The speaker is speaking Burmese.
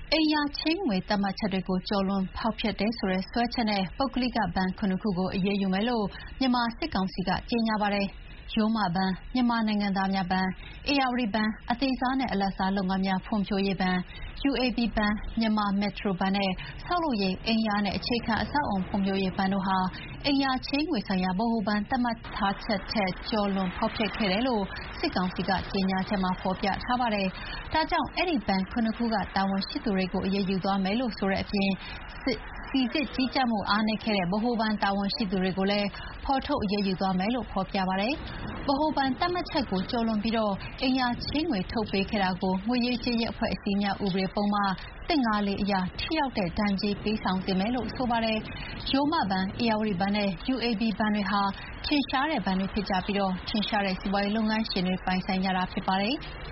အိမ်ယာချေးငွေသတ်မှတ်ချက်တွေကိုကျော်လွန်ဖောက်ဖျက်တယ်ဆိုတဲ့စွဲချက်နဲ့ပုဂ္ဂလိကဘဏ် ၇ ခုကိုအရေးယူမယ်လို့မြန်မာစစ်ကောင်စီကကြေညာပါတယ်။ရိုးမဘဏ်၊မြန်မာနိုင်ငံသားများဘဏ်၊ဧရာဝတီဘဏ်၊အသေးစားနဲ့အလတ်စားလုပ်ငန်းများဖွံ့ဖြိုးရေးဘဏ်၊ UAB ဘဏ်၊မြန်မာမက်ထရိုဘဏ်နဲ့ဆောက်လုပ်ရေး၊အိမ်ယာနဲ့အခြေခံအဆောက်အအုံဖွံ့ဖြိုးရေးဘဏ်တို့ဟာအိမ်ယာချေးငွေဆိုင်ရာဗဟိုဘဏ်သတ်မှတ်ထားချက်ထက်ကျော်လွန်ဖောက်ဖျက်ခဲ့တယ်လို့စစ်ကောင်စီကကြေညာချက်မှာဖော်ပြထားပါတယ်။ဒါကြောင့်အဲဒီဘဏ် ၇ ခုကတာဝန်ရှိသူတွေကိုအရေးယူသွားမယ်လို့ဆိုတဲ့အပြင် စိစစ်ကြီးကြပ်မှုအားနည်းခဲ့တဲ့ဗဟိုဘဏ်တာဝန်ရှိသူတွေကိုလည်းဖော်ထုတ်အရေးယူသွားမယ်လို့ဖော်ပြပါတယ်။ဗဟိုဘဏ်သတ်မှတ်ချက်ကိုကျော်လွန်ပြီးအိမ်ယာချေးငွေထုတ်ပေးခဲ့တာကိုငွေရေးကြေးရေးအဖွဲ့အစည်းများဥပဒေပုဒ်မ154အရထိရောက်တဲ့ဒဏ်ကြေးပေးဆောင်စေမယ်လို့ဆိုပါတယ်။ရိုးမဘဏ်၊ဧရာဝတီဘဏ်နဲ့ UAB ဘဏ်တွေဟာထင်ရှားတဲ့ဘဏ်တွေဖြစ်ကြပြီးထင်ရှားတဲ့စီးပွားရေးလုပ်ငန်းရှင်တွေပိုင်ဆိုင်ကြတာဖြစ်ပါတယ်။